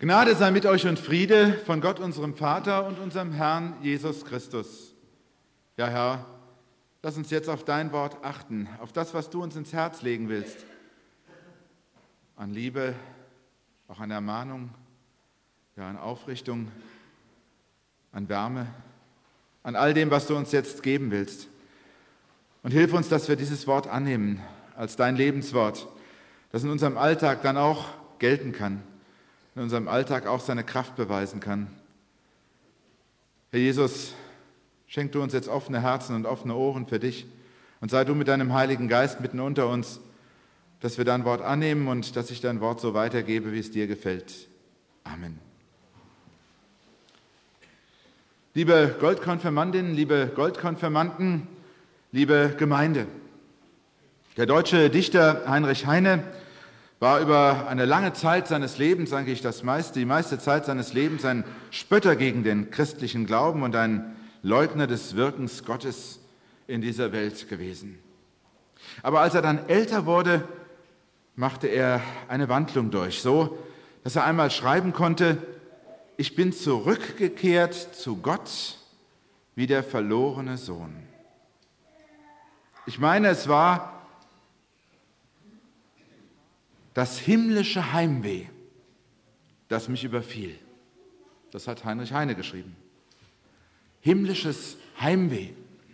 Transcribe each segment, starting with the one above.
Gnade sei mit euch und Friede von Gott, unserem Vater und unserem Herrn Jesus Christus. Ja, Herr, lass uns jetzt auf dein Wort achten, auf das, was du uns ins Herz legen willst. An Liebe, auch an Ermahnung, ja, an Aufrichtung, an Wärme, an all dem, was du uns jetzt geben willst. Und hilf uns, dass wir dieses Wort annehmen als dein Lebenswort, das in unserem Alltag dann auch gelten kann, in unserem Alltag auch seine Kraft beweisen kann. Herr Jesus, schenk du uns jetzt offene Herzen und offene Ohren für dich und sei du mit deinem Heiligen Geist mitten unter uns, dass wir dein Wort annehmen und dass ich dein Wort so weitergebe, wie es dir gefällt. Amen. Liebe Goldkonfirmandinnen, liebe Goldkonfirmanden, liebe Gemeinde, der deutsche Dichter Heinrich Heine war über eine lange Zeit seines Lebens, eigentlich die meiste Zeit seines Lebens, ein Spötter gegen den christlichen Glauben und ein Leugner des Wirkens Gottes in dieser Welt gewesen. Aber als er dann älter wurde, machte er eine Wandlung durch, so dass er einmal schreiben konnte: Ich bin zurückgekehrt zu Gott wie der verlorene Sohn. Ich meine, es war das himmlische Heimweh, das mich überfiel. Das hat Heinrich Heine geschrieben. Himmlisches Heimweh.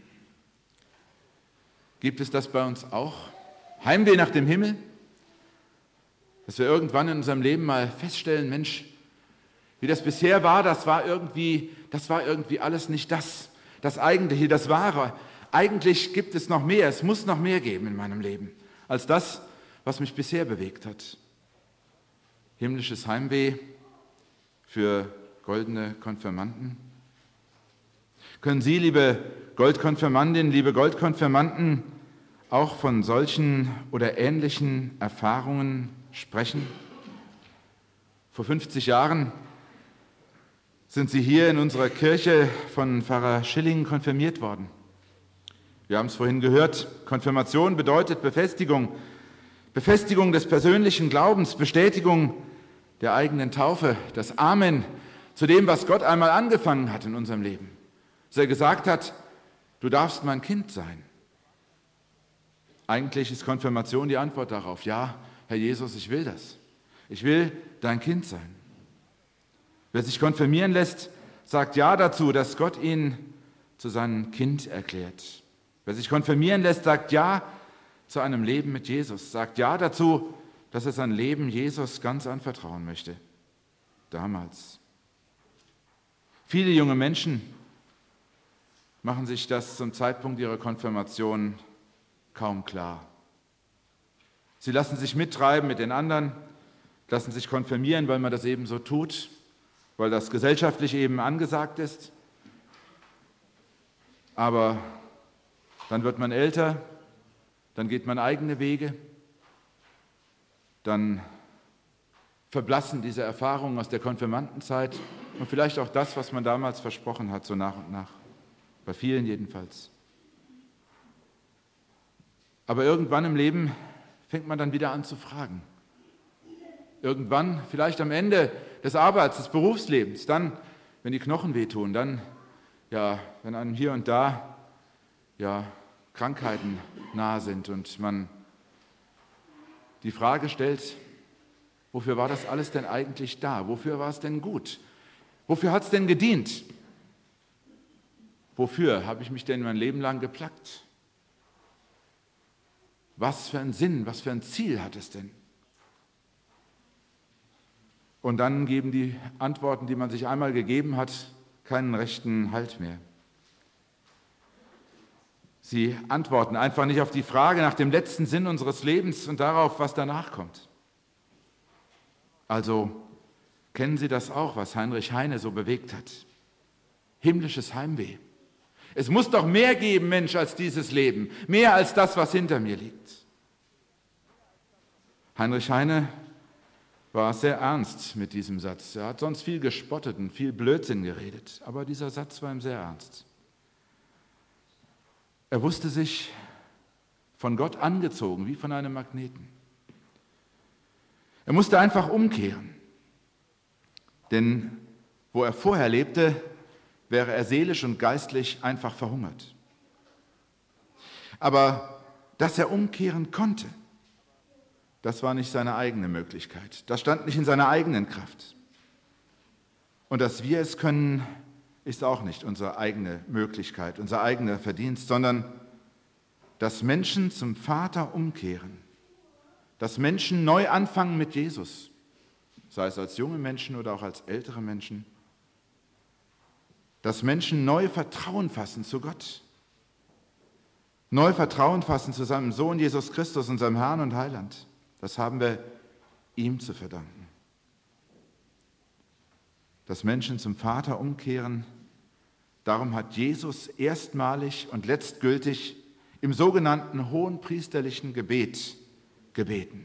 Gibt es das bei uns auch? Heimweh nach dem Himmel? Dass wir irgendwann in unserem Leben mal feststellen, Mensch, wie das bisher war, das war irgendwie alles nicht das Eigentliche, das Wahre. Eigentlich gibt es noch mehr, es muss noch mehr geben in meinem Leben, als das, was mich bisher bewegt hat. Himmlisches Heimweh für goldene Konfirmanden. Können Sie, liebe Goldkonfirmandinnen, liebe Goldkonfirmanden, auch von solchen oder ähnlichen Erfahrungen sprechen? Vor 50 Jahren sind Sie hier in unserer Kirche von Pfarrer Schilling konfirmiert worden. Wir haben es vorhin gehört, Konfirmation bedeutet Befestigung des persönlichen Glaubens, Bestätigung der eigenen Taufe, das Amen zu dem, was Gott einmal angefangen hat in unserem Leben. Dass er gesagt hat, du darfst mein Kind sein. Eigentlich ist Konfirmation die Antwort darauf: Ja, Herr Jesus, ich will das. Ich will dein Kind sein. Wer sich konfirmieren lässt, sagt Ja dazu, dass Gott ihn zu seinem Kind erklärt. Wer sich konfirmieren lässt, sagt Ja zu einem Leben mit Jesus, sagt Ja dazu, dass er sein Leben Jesus ganz anvertrauen möchte. Damals. Viele junge Menschen machen sich das zum Zeitpunkt ihrer Konfirmation kaum klar. Sie lassen sich mittreiben mit den anderen, lassen sich konfirmieren, weil man das eben so tut, weil das gesellschaftlich eben angesagt ist. Aber dann wird man älter, dann geht man eigene Wege, dann verblassen diese Erfahrungen aus der Konfirmandenzeit und vielleicht auch das, was man damals versprochen hat, so nach und nach, bei vielen jedenfalls. Aber irgendwann im Leben fängt man dann wieder an zu fragen. Irgendwann, vielleicht am Ende des des Berufslebens, dann, wenn die Knochen wehtun, dann, ja, wenn einem hier und da, ja, Krankheiten nahe sind und man die Frage stellt, wofür war das alles denn eigentlich da? Wofür war es denn gut? Wofür hat es denn gedient? Wofür habe ich mich denn mein Leben lang geplagt? Was für einen Sinn, was für ein Ziel hat es denn? Und dann geben die Antworten, die man sich einmal gegeben hat, keinen rechten Halt mehr. Sie antworten einfach nicht auf die Frage nach dem letzten Sinn unseres Lebens und darauf, was danach kommt. Also kennen Sie das auch, was Heinrich Heine so bewegt hat? Himmlisches Heimweh. Es muss doch mehr geben, Mensch, als dieses Leben. Mehr als das, was hinter mir liegt. Heinrich Heine war sehr ernst mit diesem Satz. Er hat sonst viel gespottet und viel Blödsinn geredet, aber dieser Satz war ihm sehr ernst. Er wusste sich von Gott angezogen, wie von einem Magneten. Er musste einfach umkehren. Denn wo er vorher lebte, wäre er seelisch und geistlich einfach verhungert. Aber dass er umkehren konnte, das war nicht seine eigene Möglichkeit. Das stand nicht in seiner eigenen Kraft. Und dass wir es können, ist auch nicht unsere eigene Möglichkeit, unser eigener Verdienst, sondern dass Menschen zum Vater umkehren, dass Menschen neu anfangen mit Jesus, sei es als junge Menschen oder auch als ältere Menschen, dass Menschen neu Vertrauen fassen zu Gott, neu Vertrauen fassen zu seinem Sohn Jesus Christus, unserem Herrn und Heiland. Das haben wir ihm zu verdanken. Dass Menschen zum Vater umkehren, darum hat Jesus erstmalig und letztgültig im sogenannten hohenpriesterlichen Gebet gebeten.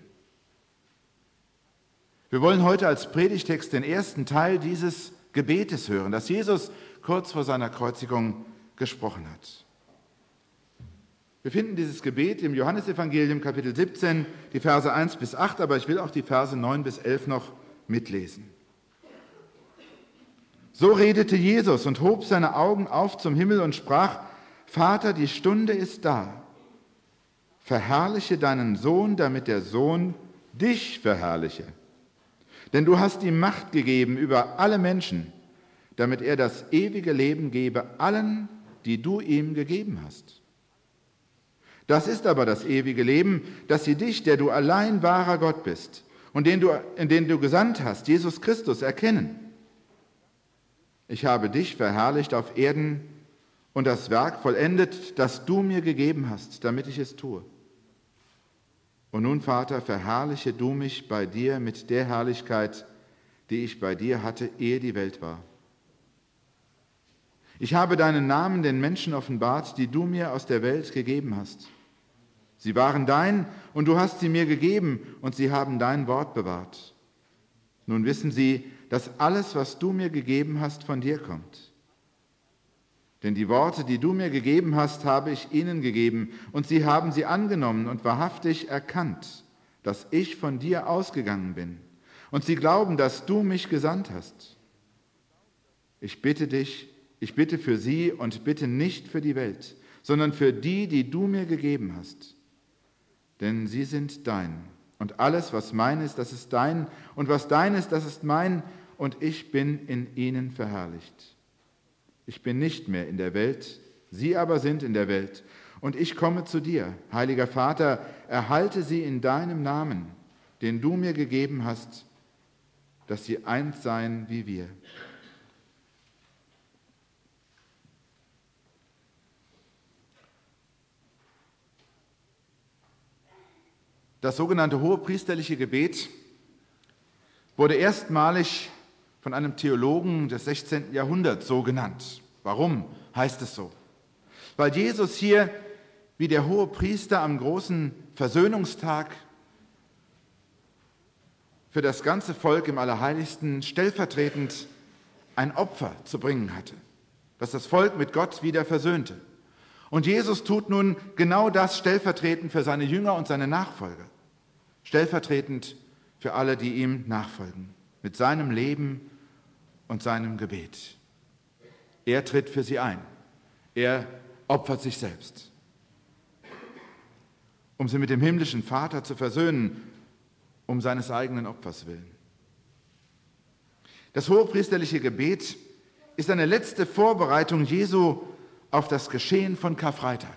Wir wollen heute als Predigtext den ersten Teil dieses Gebetes hören, das Jesus kurz vor seiner Kreuzigung gesprochen hat. Wir finden dieses Gebet im Johannesevangelium Kapitel 17, die Verse 1 bis 8, aber ich will auch die Verse 9 bis 11 noch mitlesen. So redete Jesus und hob seine Augen auf zum Himmel und sprach: Vater, die Stunde ist da. Verherrliche deinen Sohn, damit der Sohn dich verherrliche. Denn du hast ihm Macht gegeben über alle Menschen, damit er das ewige Leben gebe allen, die du ihm gegeben hast. Das ist aber das ewige Leben, dass sie dich, der du allein wahrer Gott bist und in den du gesandt hast, Jesus Christus, erkennen. Ich habe dich verherrlicht auf Erden und das Werk vollendet, das du mir gegeben hast, damit ich es tue. Und nun, Vater, verherrliche du mich bei dir mit der Herrlichkeit, die ich bei dir hatte, ehe die Welt war. Ich habe deinen Namen den Menschen offenbart, die du mir aus der Welt gegeben hast. Sie waren dein und du hast sie mir gegeben und sie haben dein Wort bewahrt. Nun wissen sie, dass alles, was du mir gegeben hast, von dir kommt. Denn die Worte, die du mir gegeben hast, habe ich ihnen gegeben und sie haben sie angenommen und wahrhaftig erkannt, dass ich von dir ausgegangen bin. Und sie glauben, dass du mich gesandt hast. Ich bitte für sie und bitte nicht für die Welt, sondern für die, die du mir gegeben hast. Denn sie sind dein. Und alles, was mein ist, das ist dein. Und was dein ist, das ist mein. Und ich bin in ihnen verherrlicht. Ich bin nicht mehr in der Welt, sie aber sind in der Welt. Und ich komme zu dir, heiliger Vater, erhalte sie in deinem Namen, den du mir gegeben hast, dass sie eins seien wie wir. Das sogenannte hohepriesterliche Gebet wurde erstmalig von einem Theologen des 16. Jahrhunderts so genannt. Warum heißt es so? Weil Jesus hier wie der Hohepriester am großen Versöhnungstag für das ganze Volk im Allerheiligsten stellvertretend ein Opfer zu bringen hatte, das das Volk mit Gott wieder versöhnte. Und Jesus tut nun genau das stellvertretend für seine Jünger und seine Nachfolger, stellvertretend für alle, die ihm nachfolgen, mit seinem Leben und seinem Gebet. Er tritt für sie ein. Er opfert sich selbst, um sie mit dem himmlischen Vater zu versöhnen, um seines eigenen Opfers willen. Das hohepriesterliche Gebet ist eine letzte Vorbereitung Jesu auf das Geschehen von Karfreitag.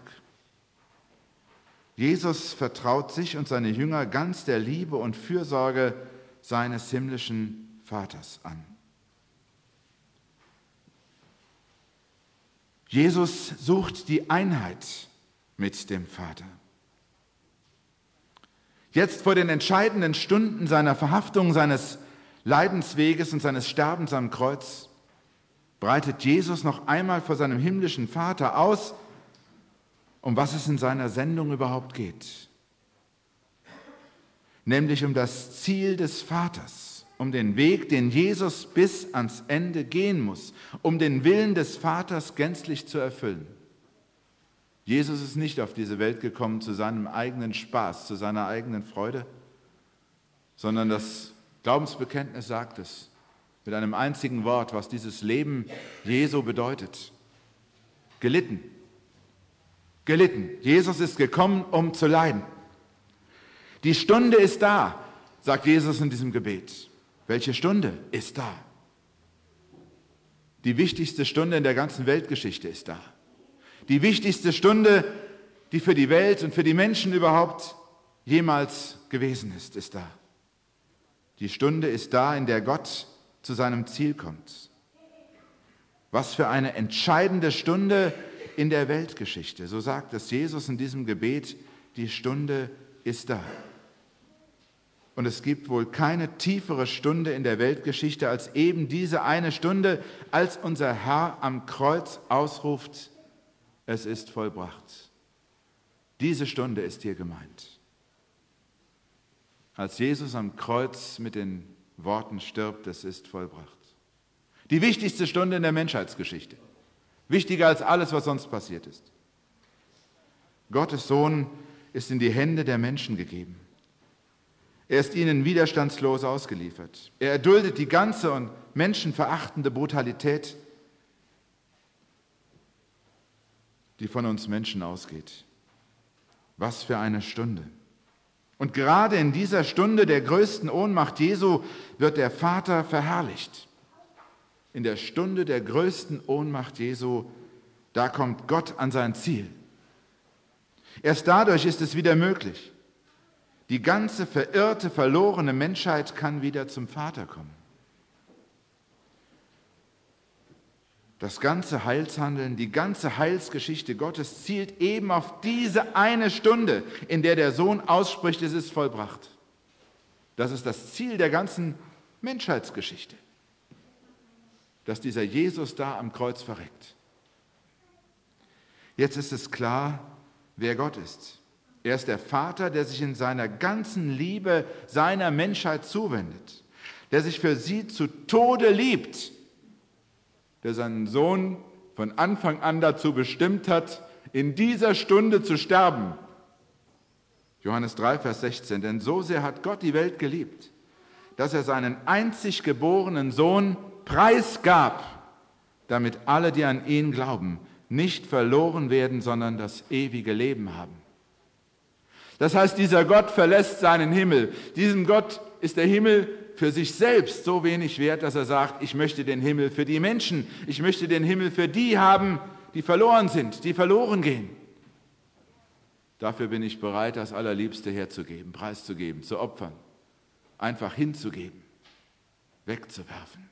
Jesus vertraut sich und seine Jünger ganz der Liebe und Fürsorge seines himmlischen Vaters an. Jesus sucht die Einheit mit dem Vater. Jetzt vor den entscheidenden Stunden seiner Verhaftung, seines Leidensweges und seines Sterbens am Kreuz breitet Jesus noch einmal vor seinem himmlischen Vater aus, um was es in seiner Sendung überhaupt geht. Nämlich um das Ziel des Vaters, um den Weg, den Jesus bis ans Ende gehen muss, um den Willen des Vaters gänzlich zu erfüllen. Jesus ist nicht auf diese Welt gekommen zu seinem eigenen Spaß, zu seiner eigenen Freude, sondern das Glaubensbekenntnis sagt es. mit einem einzigen Wort, was dieses Leben Jesu bedeutet. Gelitten. Gelitten. Jesus ist gekommen, um zu leiden. Die Stunde ist da, sagt Jesus in diesem Gebet. Welche Stunde ist da? Die wichtigste Stunde in der ganzen Weltgeschichte ist da. Die wichtigste Stunde, die für die Welt und für die Menschen überhaupt jemals gewesen ist da. Die Stunde ist da, in der Gott zu seinem Ziel kommt. Was für eine entscheidende Stunde in der Weltgeschichte. So sagt es Jesus in diesem Gebet, die Stunde ist da. Und es gibt wohl keine tiefere Stunde in der Weltgeschichte als eben diese eine Stunde, als unser Herr am Kreuz ausruft, es ist vollbracht. Diese Stunde ist hier gemeint. Als Jesus am Kreuz mit den Worten stirbt, es ist vollbracht. Die wichtigste Stunde in der Menschheitsgeschichte. Wichtiger als alles, was sonst passiert ist. Gottes Sohn ist in die Hände der Menschen gegeben. Er ist ihnen widerstandslos ausgeliefert. Er erduldet die ganze und menschenverachtende Brutalität, die von uns Menschen ausgeht. Was für eine Stunde. Und gerade in dieser Stunde der größten Ohnmacht Jesu wird der Vater verherrlicht. In der Stunde der größten Ohnmacht Jesu, da kommt Gott an sein Ziel. Erst dadurch ist es wieder möglich. Die ganze verirrte, verlorene Menschheit kann wieder zum Vater kommen. Das ganze Heilshandeln, die ganze Heilsgeschichte Gottes zielt eben auf diese eine Stunde, in der der Sohn ausspricht, es ist vollbracht. Das ist das Ziel der ganzen Menschheitsgeschichte, dass dieser Jesus da am Kreuz verreckt. Jetzt ist es klar, wer Gott ist. Er ist der Vater, der sich in seiner ganzen Liebe seiner Menschheit zuwendet, der sich für sie zu Tode liebt, der seinen Sohn von Anfang an dazu bestimmt hat, in dieser Stunde zu sterben. Johannes 3, Vers 16, denn so sehr hat Gott die Welt geliebt, dass er seinen einzig geborenen Sohn preisgab, damit alle, die an ihn glauben, nicht verloren werden, sondern das ewige Leben haben. Das heißt, dieser Gott verlässt seinen Himmel. Diesem Gott ist der Himmel für sich selbst so wenig wert, dass er sagt, ich möchte den Himmel für die Menschen, ich möchte den Himmel für die haben, die verloren sind, die verloren gehen. Dafür bin ich bereit, das Allerliebste herzugeben, preiszugeben, zu opfern, einfach hinzugeben, wegzuwerfen.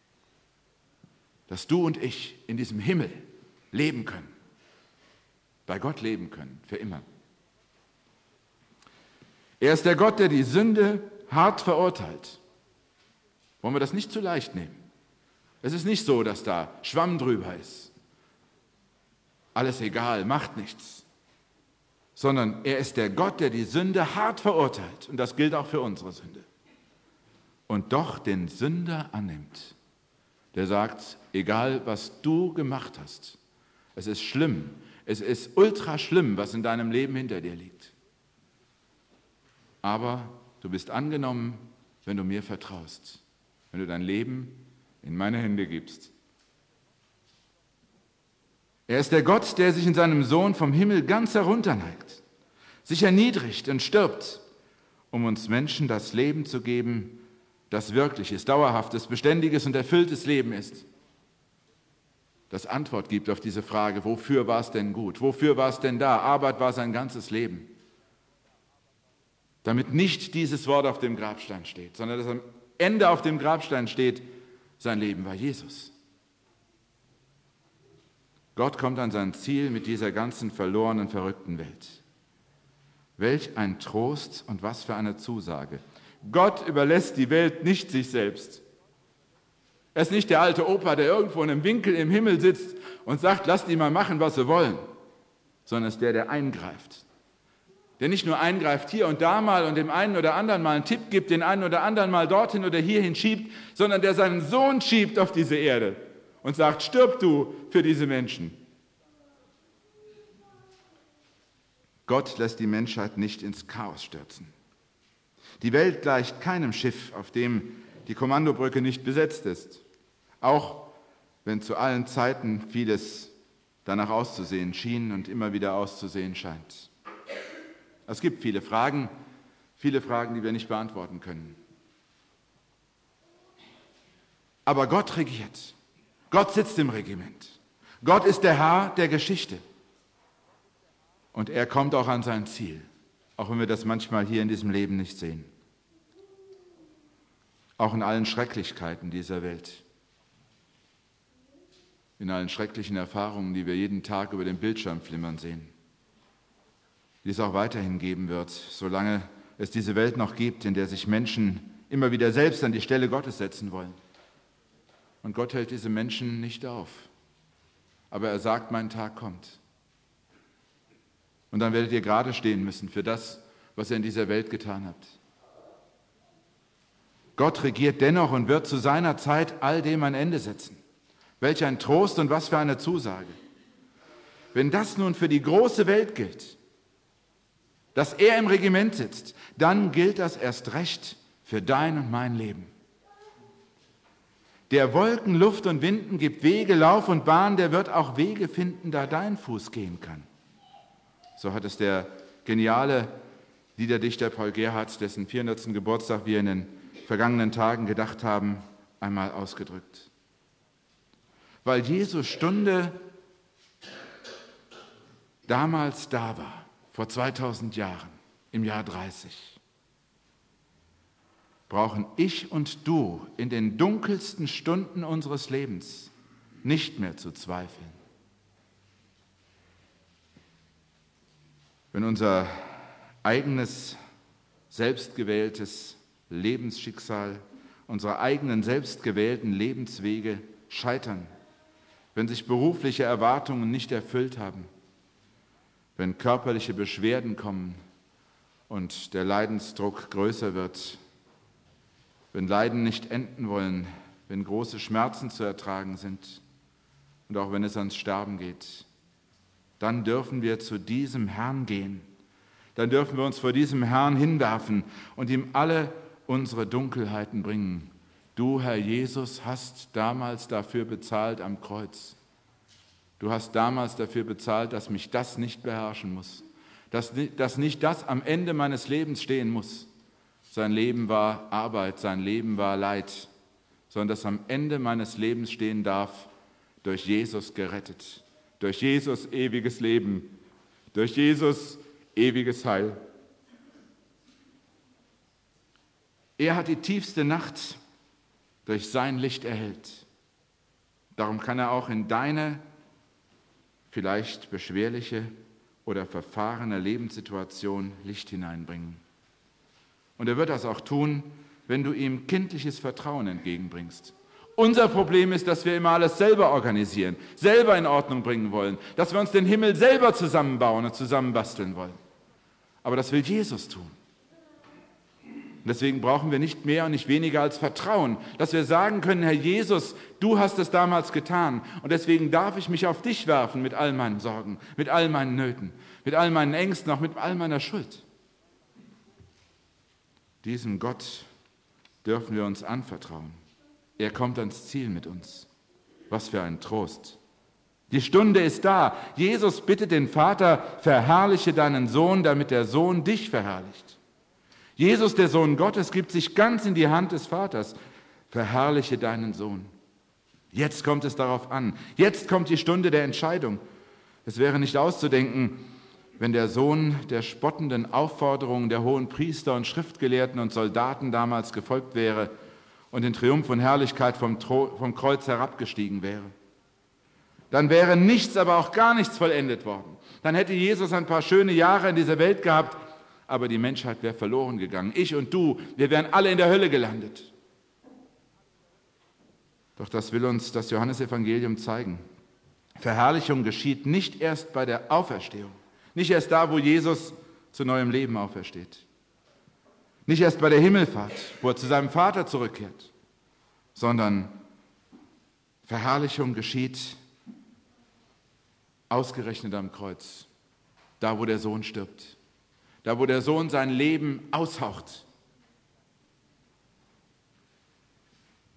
Dass du und ich in diesem Himmel leben können, bei Gott leben können, für immer. Er ist der Gott, der die Sünde hart verurteilt. Wollen wir das nicht zu leicht nehmen? Es ist nicht so, dass da Schwamm drüber ist. Alles egal, macht nichts. Sondern er ist der Gott, der die Sünde hart verurteilt. Und das gilt auch für unsere Sünde. Und doch den Sünder annimmt. Der sagt, egal was du gemacht hast, es ist schlimm, es ist ultra schlimm, was in deinem Leben hinter dir liegt. Aber du bist angenommen, wenn du mir vertraust, wenn du dein Leben in meine Hände gibst. Er ist der Gott, der sich in seinem Sohn vom Himmel ganz herunterneigt, sich erniedrigt und stirbt, um uns Menschen das Leben zu geben, das wirkliches, dauerhaftes, beständiges und erfülltes Leben ist. Das Antwort gibt auf diese Frage, wofür war es denn gut? Wofür war es denn da? Arbeit war sein ganzes Leben. Damit nicht dieses Wort auf dem Grabstein steht, sondern dass am Ende auf dem Grabstein steht, sein Leben war Jesus. Gott kommt an sein Ziel mit dieser ganzen verlorenen, verrückten Welt. Welch ein Trost und was für eine Zusage. Gott überlässt die Welt nicht sich selbst. Er ist nicht der alte Opa, der irgendwo in einem Winkel im Himmel sitzt und sagt, lasst die mal machen, was sie wollen, sondern es ist der, der eingreift. Der nicht nur eingreift hier und da mal und dem einen oder anderen mal einen Tipp gibt, den einen oder anderen mal dorthin oder hierhin schiebt, sondern der seinen Sohn schiebt auf diese Erde und sagt, stirb du für diese Menschen. Gott lässt die Menschheit nicht ins Chaos stürzen. Die Welt gleicht keinem Schiff, auf dem die Kommandobrücke nicht besetzt ist. Auch wenn zu allen Zeiten vieles danach auszusehen schien und immer wieder auszusehen scheint. Es gibt viele Fragen, die wir nicht beantworten können. Aber Gott regiert. Gott sitzt im Regiment. Gott ist der Herr der Geschichte. Und er kommt auch an sein Ziel, auch wenn wir das manchmal hier in diesem Leben nicht sehen. Auch in allen Schrecklichkeiten dieser Welt. In allen schrecklichen Erfahrungen, die wir jeden Tag über den Bildschirm flimmern sehen. Die es auch weiterhin geben wird, solange es diese Welt noch gibt, in der sich Menschen immer wieder selbst an die Stelle Gottes setzen wollen. Und Gott hält diese Menschen nicht auf. Aber er sagt, mein Tag kommt. Und dann werdet ihr gerade stehen müssen für das, was ihr in dieser Welt getan habt. Gott regiert dennoch und wird zu seiner Zeit all dem ein Ende setzen. Welch ein Trost und was für eine Zusage. Wenn das nun für die große Welt gilt, dass er im Regiment sitzt, dann gilt das erst recht für dein und mein Leben. Der Wolken, Luft und Winden gibt Wege, Lauf und Bahn, der wird auch Wege finden, da dein Fuß gehen kann. So hat es der geniale Liederdichter Paul Gerhardt, dessen 400. Geburtstag wir in den vergangenen Tagen gedacht haben, einmal ausgedrückt. Weil Jesu Stunde damals da war, vor 2000 Jahren, im Jahr 30, brauchen ich und du in den dunkelsten Stunden unseres Lebens nicht mehr zu zweifeln. Wenn unser eigenes, selbstgewähltes Lebensschicksal, unsere eigenen selbstgewählten Lebenswege scheitern, wenn sich berufliche Erwartungen nicht erfüllt haben, wenn körperliche Beschwerden kommen und der Leidensdruck größer wird, wenn Leiden nicht enden wollen, wenn große Schmerzen zu ertragen sind und auch wenn es ans Sterben geht, dann dürfen wir zu diesem Herrn gehen. Dann dürfen wir uns vor diesem Herrn hinwerfen und ihm alle unsere Dunkelheiten bringen. Du, Herr Jesus, hast damals dafür bezahlt am Kreuz. Du hast damals dafür bezahlt, dass mich das nicht beherrschen muss, dass nicht das am Ende meines Lebens stehen muss. Sein Leben war Arbeit, sein Leben war Leid, sondern dass am Ende meines Lebens stehen darf, durch Jesus gerettet, durch Jesus ewiges Leben, durch Jesus ewiges Heil. Er hat die tiefste Nacht durch sein Licht erhellt. Darum kann er auch in deine vielleicht beschwerliche oder verfahrene Lebenssituation Licht hineinbringen. Und er wird das auch tun, wenn du ihm kindliches Vertrauen entgegenbringst. Unser Problem ist, dass wir immer alles selber organisieren, selber in Ordnung bringen wollen, dass wir uns den Himmel selber zusammenbauen und zusammenbasteln wollen. Aber das will Jesus tun. Und deswegen brauchen wir nicht mehr und nicht weniger als Vertrauen, dass wir sagen können, Herr Jesus, du hast es damals getan und deswegen darf ich mich auf dich werfen mit all meinen Sorgen, mit all meinen Nöten, mit all meinen Ängsten, auch mit all meiner Schuld. Diesem Gott dürfen wir uns anvertrauen. Er kommt ans Ziel mit uns. Was für ein Trost. Die Stunde ist da. Jesus bittet den Vater, verherrliche deinen Sohn, damit der Sohn dich verherrlicht. Jesus, der Sohn Gottes, gibt sich ganz in die Hand des Vaters. Verherrliche deinen Sohn. Jetzt kommt es darauf an. Jetzt kommt die Stunde der Entscheidung. Es wäre nicht auszudenken, wenn der Sohn der spottenden Aufforderungen der hohen Priester und Schriftgelehrten und Soldaten damals gefolgt wäre und in Triumph und Herrlichkeit vom Kreuz herabgestiegen wäre. Dann wäre nichts, aber auch gar nichts vollendet worden. Dann hätte Jesus ein paar schöne Jahre in dieser Welt gehabt, aber die Menschheit wäre verloren gegangen. Ich und du, wir wären alle in der Hölle gelandet. Doch das will uns das Johannesevangelium zeigen. Verherrlichung geschieht nicht erst bei der Auferstehung, nicht erst da, wo Jesus zu neuem Leben aufersteht, nicht erst bei der Himmelfahrt, wo er zu seinem Vater zurückkehrt, sondern Verherrlichung geschieht ausgerechnet am Kreuz, da wo der Sohn stirbt, da wo der Sohn sein Leben aushaucht.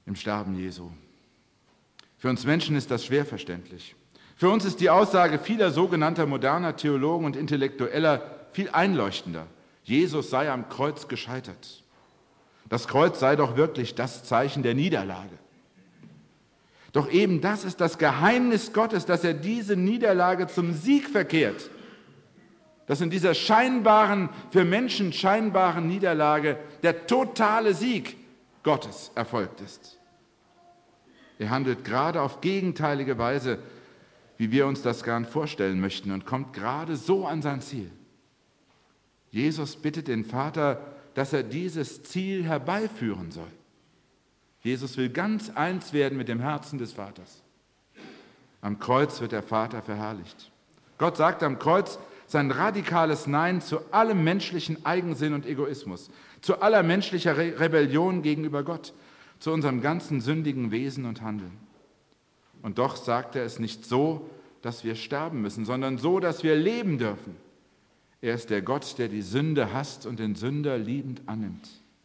im Sterben Jesu. Für uns Menschen ist das schwer verständlich. Für uns ist die Aussage vieler sogenannter moderner Theologen und Intellektueller viel einleuchtender. Jesus sei am Kreuz gescheitert. Das Kreuz sei doch wirklich das Zeichen der Niederlage. Doch eben das ist das Geheimnis Gottes, dass er diese Niederlage zum Sieg verkehrt. Dass in dieser scheinbaren, für Menschen scheinbaren Niederlage der totale Sieg Gottes erfolgt ist. Er handelt gerade auf gegenteilige Weise, wie wir uns das gern vorstellen möchten, und kommt gerade so an sein Ziel. Jesus bittet den Vater, dass er dieses Ziel herbeiführen soll. Jesus will ganz eins werden mit dem Herzen des Vaters. Am Kreuz wird der Vater verherrlicht. Gott sagt am Kreuz sein radikales Nein zu allem menschlichen Eigensinn und Egoismus, zu aller menschlicher Rebellion gegenüber Gott, zu unserem ganzen sündigen Wesen und Handeln. Und doch sagt er es nicht so, dass wir sterben müssen, sondern so, dass wir leben dürfen. Er ist der Gott, der die Sünde hasst und den Sünder liebend annimmt.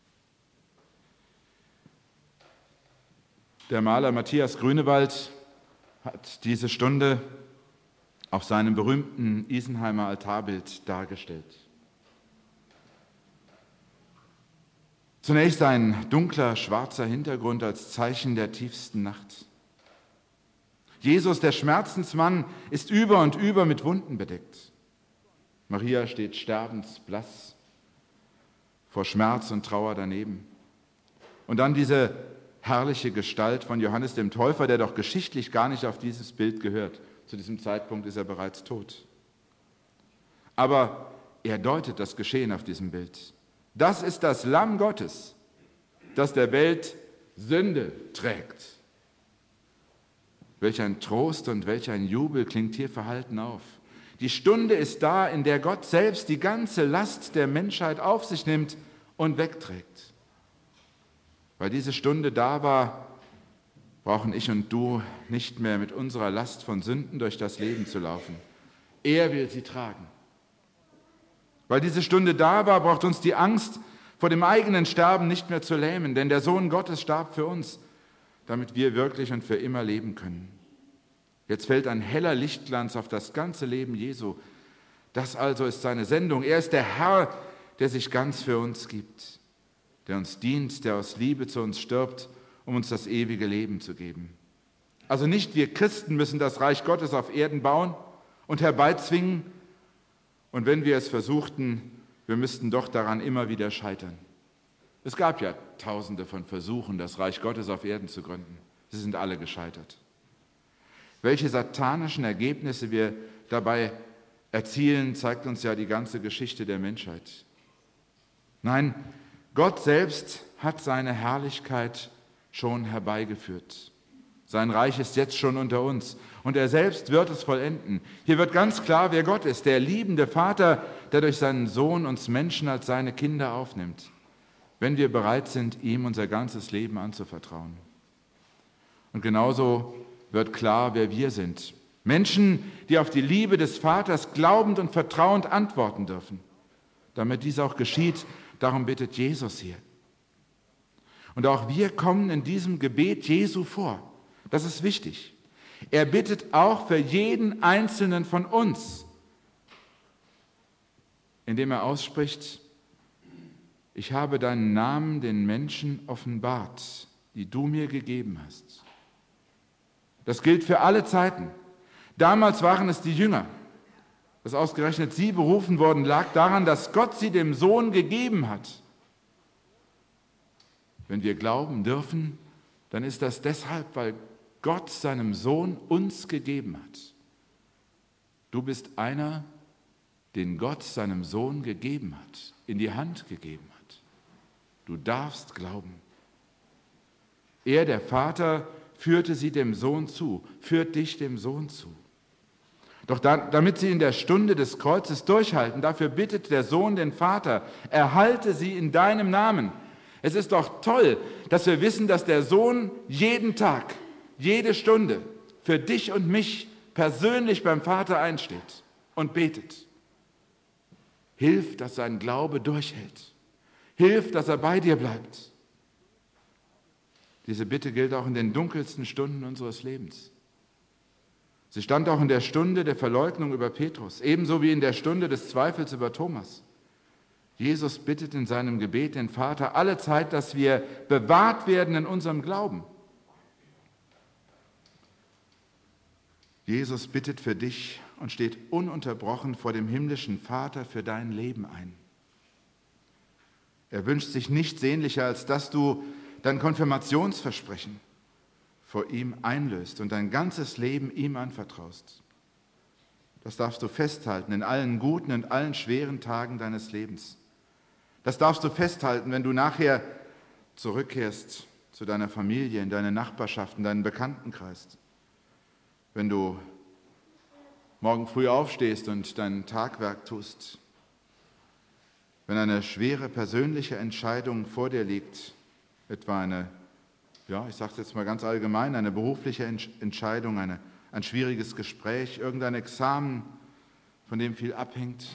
Der Maler Matthias Grünewald hat diese Stunde auf seinem berühmten Isenheimer Altarbild dargestellt. Zunächst ein dunkler, schwarzer Hintergrund als Zeichen der tiefsten Nacht. Jesus, der Schmerzensmann, ist über und über mit Wunden bedeckt. Maria steht sterbensblass vor Schmerz und Trauer daneben. Und dann diese herrliche Gestalt von Johannes dem Täufer, der doch geschichtlich gar nicht auf dieses Bild gehört. Zu diesem Zeitpunkt ist er bereits tot. Aber er deutet das Geschehen auf diesem Bild. Das ist das Lamm Gottes, das der Welt Sünde trägt. Welch ein Trost und welch ein Jubel klingt hier verhalten auf. Die Stunde ist da, in der Gott selbst die ganze Last der Menschheit auf sich nimmt und wegträgt. Weil diese Stunde da war, brauchen ich und du nicht mehr mit unserer Last von Sünden durch das Leben zu laufen. Er will sie tragen. Weil diese Stunde da war, braucht uns die Angst vor dem eigenen Sterben nicht mehr zu lähmen, denn der Sohn Gottes starb für uns, damit wir wirklich und für immer leben können. Jetzt fällt ein heller Lichtglanz auf das ganze Leben Jesu. Das also ist seine Sendung. Er ist der Herr, der sich ganz für uns gibt, der uns dient, der aus Liebe zu uns stirbt, um uns das ewige Leben zu geben. Also nicht wir Christen müssen das Reich Gottes auf Erden bauen und herbeizwingen, und wenn wir es versuchten, wir müssten doch daran immer wieder scheitern. Es gab ja Tausende von Versuchen, das Reich Gottes auf Erden zu gründen. Sie sind alle gescheitert. Welche satanischen Ergebnisse wir dabei erzielen, zeigt uns ja die ganze Geschichte der Menschheit. Nein, Gott selbst hat seine Herrlichkeit schon herbeigeführt. Sein Reich ist jetzt schon unter uns und er selbst wird es vollenden. Hier wird ganz klar, wer Gott ist, der liebende Vater, der durch seinen Sohn uns Menschen als seine Kinder aufnimmt, wenn wir bereit sind, ihm unser ganzes Leben anzuvertrauen. Und genauso wird klar, wer wir sind. Menschen, die auf die Liebe des Vaters glaubend und vertrauend antworten dürfen. Damit dies auch geschieht, darum bittet Jesus hier. Und auch wir kommen in diesem Gebet Jesu vor. Das ist wichtig. Er bittet auch für jeden Einzelnen von uns, indem er ausspricht: Ich habe deinen Namen den Menschen offenbart, die du mir gegeben hast. Das gilt für alle Zeiten. Damals waren es die Jünger. Dass ausgerechnet sie berufen wurden, lag daran, dass Gott sie dem Sohn gegeben hat. Wenn wir glauben dürfen, dann ist das deshalb, weil Gott seinem Sohn uns gegeben hat. Du bist einer, den Gott seinem Sohn gegeben hat, in die Hand gegeben hat. Du darfst glauben. Er, der Vater, führte sie dem Sohn zu, führt dich dem Sohn zu. Doch damit sie in der Stunde des Kreuzes durchhalten, dafür bittet der Sohn den Vater: Erhalte sie in deinem Namen. Es ist doch toll, dass wir wissen, dass der Sohn jeden Tag, jede Stunde für dich und mich persönlich beim Vater einsteht und betet. Hilf, dass sein Glaube durchhält. Hilf, dass er bei dir bleibt. Diese Bitte gilt auch in den dunkelsten Stunden unseres Lebens. Sie stand auch in der Stunde der Verleugnung über Petrus, ebenso wie in der Stunde des Zweifels über Thomas. Jesus bittet in seinem Gebet den Vater allezeit, dass wir bewahrt werden in unserem Glauben. Jesus bittet für dich und steht ununterbrochen vor dem himmlischen Vater für dein Leben ein. Er wünscht sich nichts sehnlicher, als dass du dein Konfirmationsversprechen vor ihm einlöst und dein ganzes Leben ihm anvertraust. Das darfst du festhalten in allen guten und allen schweren Tagen deines Lebens. Das darfst du festhalten, wenn du nachher zurückkehrst zu deiner Familie, in deine Nachbarschaft, in deinen Bekanntenkreis. Wenn du morgen früh aufstehst und dein Tagwerk tust. Wenn eine schwere persönliche Entscheidung vor dir liegt, etwa eine, ich sage es jetzt mal ganz allgemein, eine berufliche Entscheidung, ein schwieriges Gespräch, irgendein Examen, von dem viel abhängt.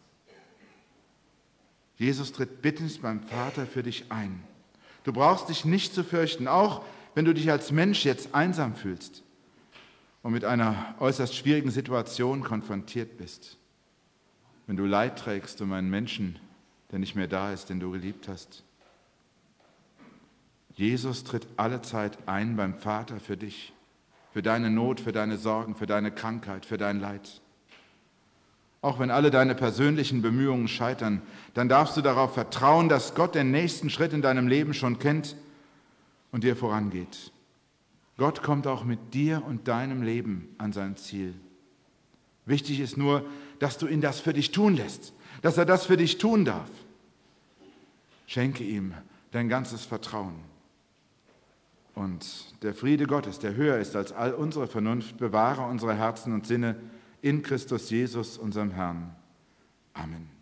Jesus tritt bittend beim Vater für dich ein. Du brauchst dich nicht zu fürchten, auch wenn du dich als Mensch jetzt einsam fühlst und mit einer äußerst schwierigen Situation konfrontiert bist. Wenn du Leid trägst um einen Menschen, der nicht mehr da ist, den du geliebt hast. Jesus tritt allezeit ein beim Vater für dich, für deine Not, für deine Sorgen, für deine Krankheit, für dein Leid. Auch wenn alle deine persönlichen Bemühungen scheitern, dann darfst du darauf vertrauen, dass Gott den nächsten Schritt in deinem Leben schon kennt und dir vorangeht. Gott kommt auch mit dir und deinem Leben an sein Ziel. Wichtig ist nur, dass du ihn das für dich tun lässt, dass er das für dich tun darf. Schenke ihm dein ganzes Vertrauen. Und der Friede Gottes, der höher ist als all unsere Vernunft, bewahre unsere Herzen und Sinne in Christus Jesus, unserem Herrn. Amen.